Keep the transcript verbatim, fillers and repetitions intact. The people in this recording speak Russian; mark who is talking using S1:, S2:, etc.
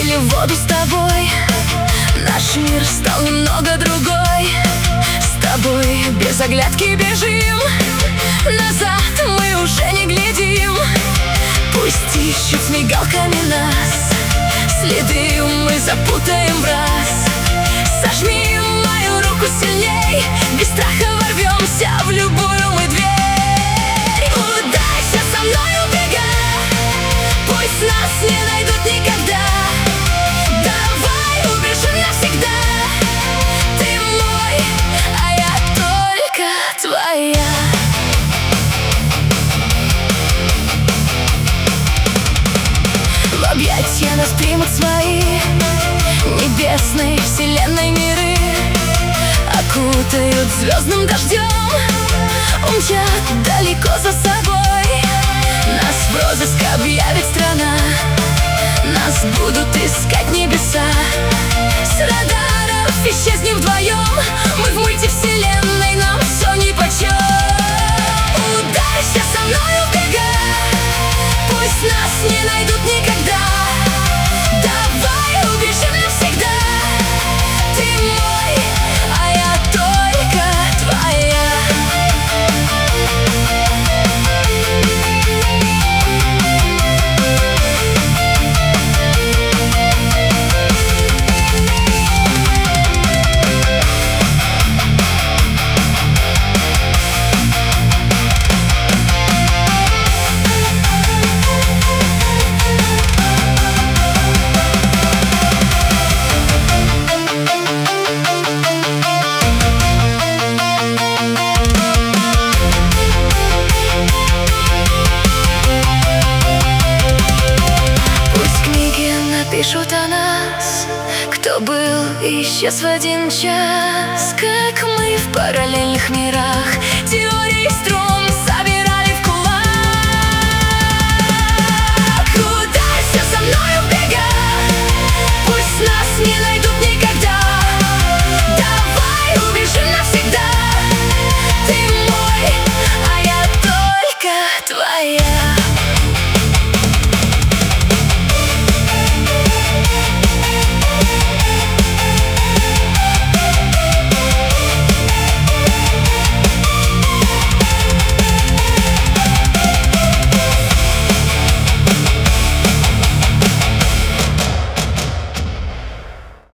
S1: разлили воду с тобой, наш мир стал немного другой. С тобой без оглядки бежим, назад мы уже не глядим. Пусть ищут с мигалками нас, следы мы запутаем в раз. Сожми мою руку сильней, без страха ворвемся в любую мы дверь. Ударься со мной, убегай, пусть нас не найдут никогда. Давай убежим навсегда, ты мой, а я только твоя. В объятья нас примут свои небесные вселенной миры, окутают звездным дождем, умчат далеко за собой. Нас в розыск объявит страна, нас будут искать небеса. С радаров исчезнем вдвоем, мы в мультивселенной, нам все нипочем. Ударься со мной, убегай, пусть нас не найдут никогда. Давай убежим навсегда, ты мой, а я только твоя. Пишут о нас, кто был и исчез в один час, как мы в параллельных мирах, теории струн.